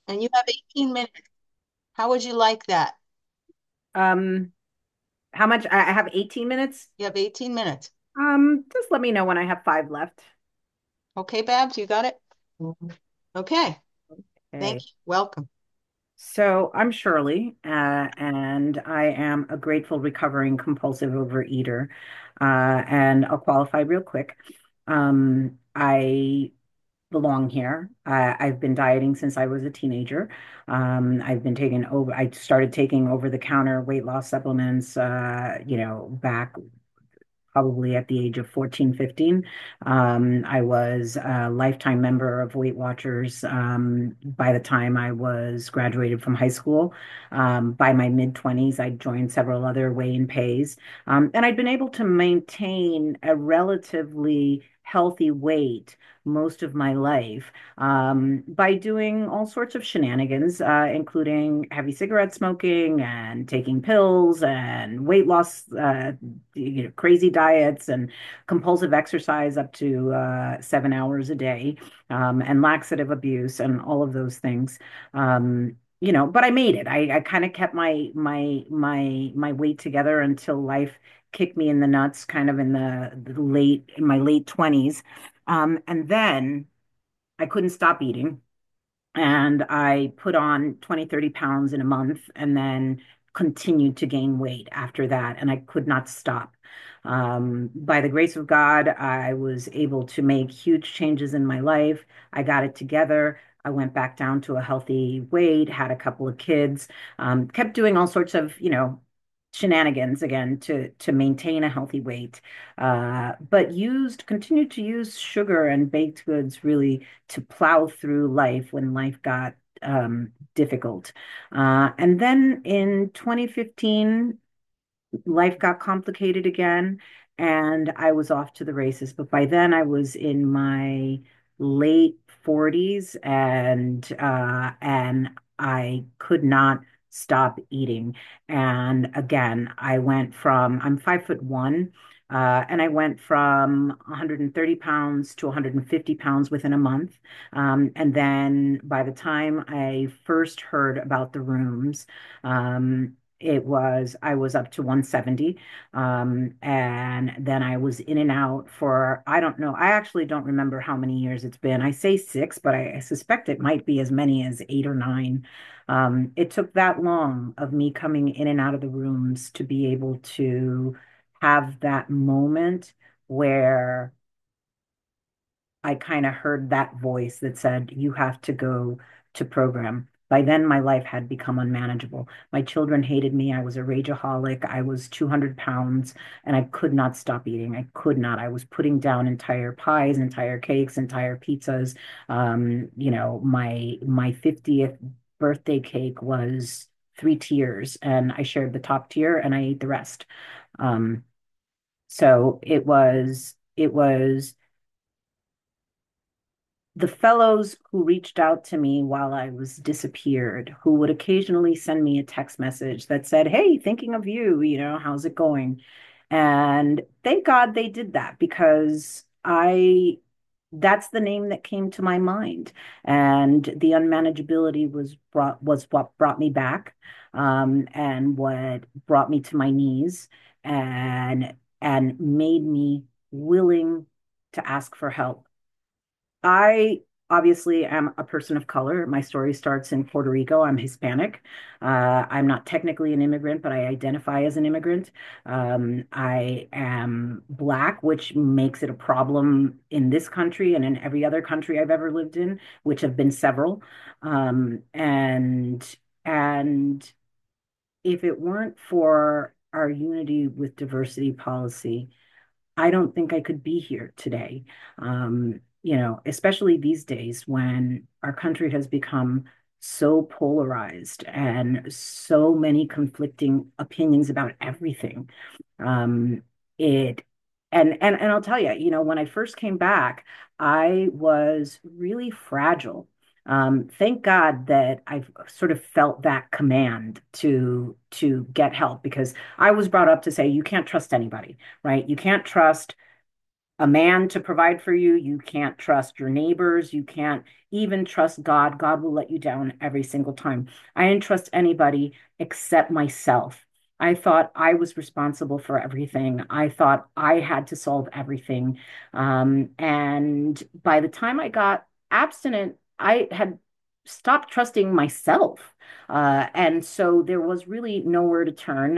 and you have 18 minutes. How would you like that? Um, how much? I have 18 minutes. You have 18 minutes. Just let me know when I have five left. Okay, Babs, you got it? Mhm. Okay, thank Okay. you. Welcome. So I'm Shirley, and I am a grateful recovering compulsive overeater. And I'll qualify real quick. I belong here. I've been dieting since I was a teenager. I started taking over-the-counter weight loss supplements, back probably at the age of 14, 15. I was a lifetime member of Weight Watchers by the time I was graduated from high school. By my mid 20s, I joined several other weigh and pays. And I'd been able to maintain a relatively healthy weight most of my life by doing all sorts of shenanigans, including heavy cigarette smoking and taking pills and weight loss, crazy diets and compulsive exercise up to 7 hours a day, and laxative abuse and all of those things. But I made it. I kind of kept my weight together until life kicked me in the nuts, kind of in my late 20s. And then I couldn't stop eating. And I put on 20, 30 pounds in a month and then continued to gain weight after that. And I could not stop. By the grace of God, I was able to make huge changes in my life. I got it together. I went back down to a healthy weight, had a couple of kids, kept doing all sorts of, shenanigans again to maintain a healthy weight, but continued to use sugar and baked goods really to plow through life when life got difficult. And then in 2015, life got complicated again, and I was off to the races. But by then, I was in my late 40s, and I could not stop eating. And again, I'm 5'1". And I went from 130 pounds to 150 pounds within a month. And then by the time I first heard about the rooms, I was up to 170. And then I was in and out for, I don't know, I actually don't remember how many years it's been. I say six, but I suspect it might be as many as 8 or 9. It took that long of me coming in and out of the rooms to be able to have that moment where I kind of heard that voice that said, you have to go to program. By then, my life had become unmanageable. My children hated me. I was a rageaholic. I was 200 pounds and I could not stop eating. I could not. I was putting down entire pies, entire cakes, entire pizzas. My 50th birthday cake was 3 tiers, and I shared the top tier and I ate the rest. Um, so it was the fellows who reached out to me while I was disappeared, who would occasionally send me a text message that said, "Hey, thinking of you, how's it going?" And thank God they did that, because that's the name that came to my mind. And the unmanageability was what brought me back, and what brought me to my knees, and made me willing to ask for help. I obviously am a person of color. My story starts in Puerto Rico. I'm Hispanic. I'm not technically an immigrant, but I identify as an immigrant. I am Black, which makes it a problem in this country and in every other country I've ever lived in, which have been several. And if it weren't for our unity with diversity policy, I don't think I could be here today. Especially these days when our country has become so polarized and so many conflicting opinions about everything. Um, it and I'll tell you, when I first came back, I was really fragile. Thank God that I've sort of felt that command to get help, because I was brought up to say you can't trust anybody, right? You can't trust a man to provide for you. You can't trust your neighbors. You can't even trust God. God will let you down every single time. I didn't trust anybody except myself. I thought I was responsible for everything. I thought I had to solve everything. And by the time I got abstinent, I had stopped trusting myself. And so there was really nowhere to turn.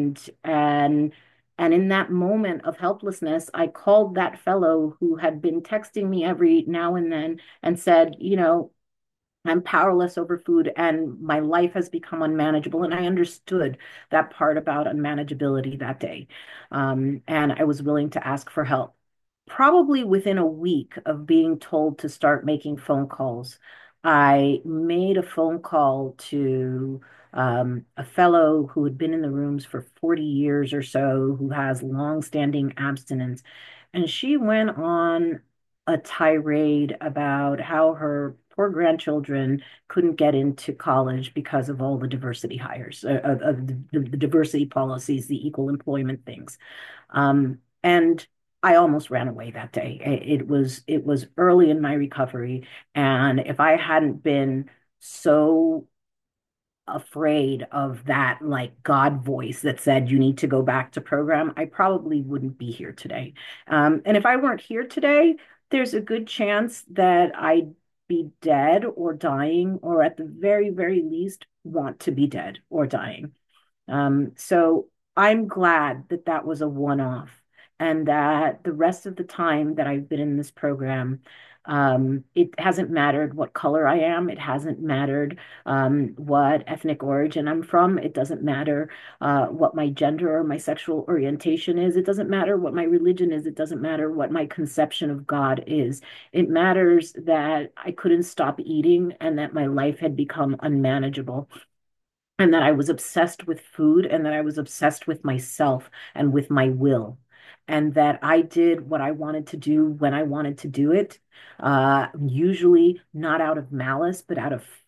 And in that moment of helplessness, I called that fellow who had been texting me every now and then and said, I'm powerless over food and my life has become unmanageable. And I understood that part about unmanageability that day. And I was willing to ask for help. Probably within a week of being told to start making phone calls, I made a phone call to a fellow who had been in the rooms for 40 years or so, who has long-standing abstinence. And she went on a tirade about how her poor grandchildren couldn't get into college because of all the diversity hires, of the diversity policies, the equal employment things. And I almost ran away that day. It was early in my recovery, and if I hadn't been so afraid of that like God voice that said you need to go back to program, I probably wouldn't be here today. And if I weren't here today, there's a good chance that I'd be dead or dying, or at the very, very least, want to be dead or dying. So I'm glad that that was a one-off and that the rest of the time that I've been in this program, it hasn't mattered what color I am. It hasn't mattered what ethnic origin I'm from. It doesn't matter what my gender or my sexual orientation is. It doesn't matter what my religion is. It doesn't matter what my conception of God is. It matters that I couldn't stop eating and that my life had become unmanageable, and that I was obsessed with food, and that I was obsessed with myself and with my will, and that I did what I wanted to do when I wanted to do it, usually not out of malice, but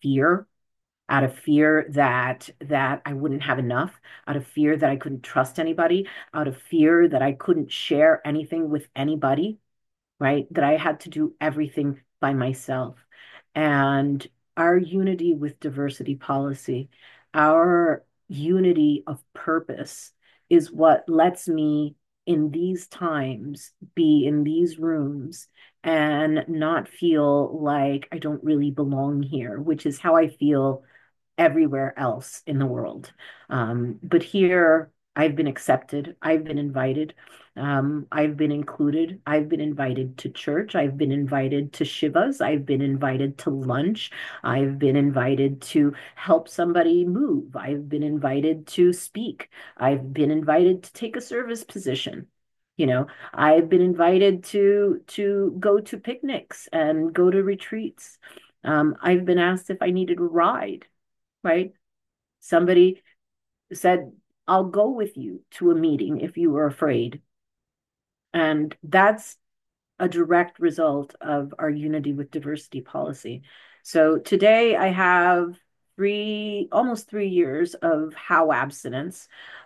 out of fear that I wouldn't have enough, out of fear that I couldn't trust anybody, out of fear that I couldn't share anything with anybody, right? That I had to do everything by myself. And our unity with diversity policy, our unity of purpose is what lets me in these times be in these rooms and not feel like I don't really belong here, which is how I feel everywhere else in the world. But here, I've been accepted, I've been invited, I've been included, I've been invited to church, I've been invited to Shivas, I've been invited to lunch, I've been invited to help somebody move, I've been invited to speak, I've been invited to take a service position. I've been invited to go to picnics and go to retreats. I've been asked if I needed a ride, right? Somebody said, I'll go with you to a meeting if you were afraid. And that's a direct result of our unity with diversity policy. So today I have almost 3 years of how abstinence.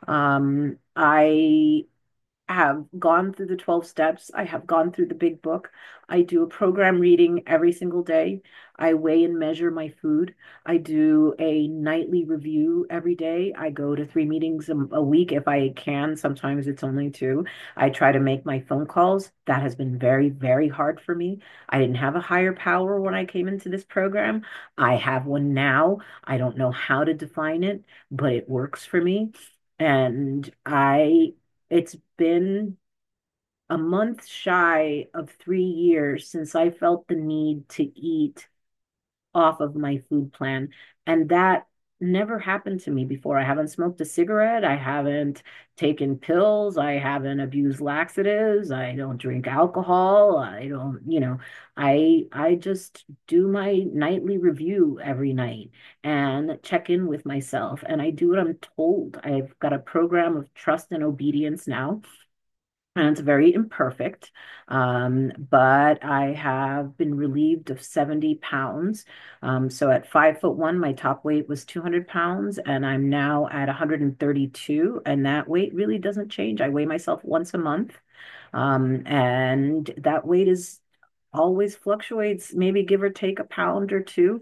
I have gone through the 12 steps. I have gone through the big book. I do a program reading every single day. I weigh and measure my food. I do a nightly review every day. I go to 3 meetings a week if I can. Sometimes it's only two. I try to make my phone calls. That has been very, very hard for me. I didn't have a higher power when I came into this program. I have one now. I don't know how to define it, but it works for me. And it's been a month shy of 3 years since I felt the need to eat off of my food plan. And that never happened to me before. I haven't smoked a cigarette. I haven't taken pills. I haven't abused laxatives. I don't drink alcohol. I don't, I just do my nightly review every night and check in with myself. And I do what I'm told. I've got a program of trust and obedience now, and it's very imperfect. But I have been relieved of 70 pounds. So at 5'1", my top weight was 200 pounds, and I'm now at 132, and that weight really doesn't change. I weigh myself once a month. And that weight is always fluctuates, maybe give or take a pound or two.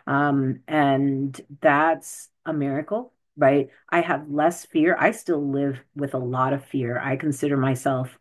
And that's a miracle, right? I have less fear. I still live with a lot of fear. I consider myself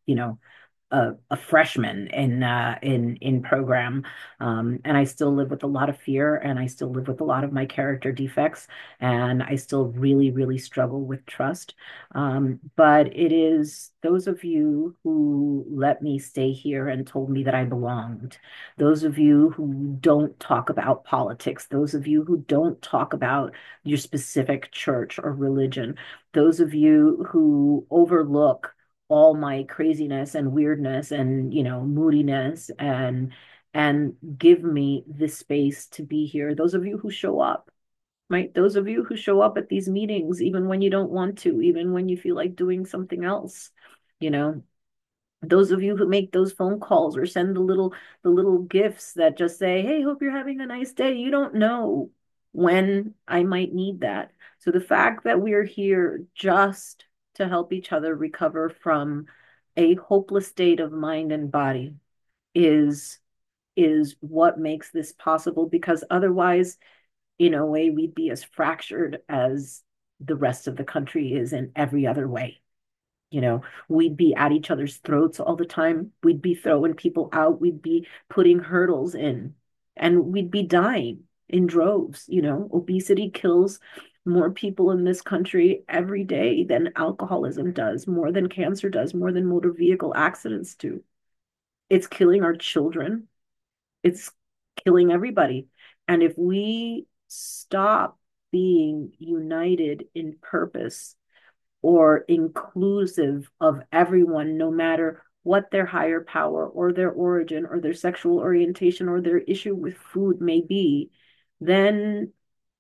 a freshman in program, and I still live with a lot of fear, and I still live with a lot of my character defects, and I still really, really struggle with trust. But it is those of you who let me stay here and told me that I belonged, those of you who don't talk about politics, those of you who don't talk about your specific church or religion, those of you who overlook all my craziness and weirdness and moodiness and give me this space to be here. Those of you who show up, right? Those of you who show up at these meetings even when you don't want to, even when you feel like doing something else, you know, those of you who make those phone calls or send the little gifts that just say, "Hey, hope you're having a nice day." You don't know when I might need that. So the fact that we're here just to help each other recover from a hopeless state of mind and body is is what makes this possible, because otherwise, in a way, we'd be as fractured as the rest of the country is in every other way. We'd be at each other's throats all the time. We'd be throwing people out. We'd be putting hurdles in, and we'd be dying in droves. Obesity kills more people in this country every day than alcoholism does, more than cancer does, more than motor vehicle accidents do. It's killing our children. It's killing everybody. And if we stop being united in purpose or inclusive of everyone, no matter what their higher power or their origin or their sexual orientation or their issue with food may be, then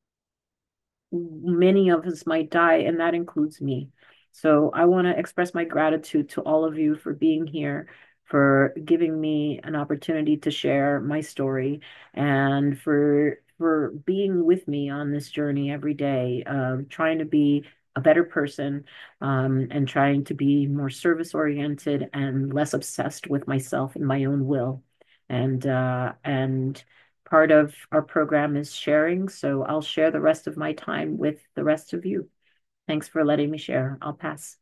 many of us might die, and that includes me. So I want to express my gratitude to all of you for being here, for giving me an opportunity to share my story, and for being with me on this journey every day of trying to be a better person, and trying to be more service oriented and less obsessed with myself and my own will. And part of our program is sharing, so I'll share the rest of my time with the rest of you. Thanks for letting me share. I'll pass.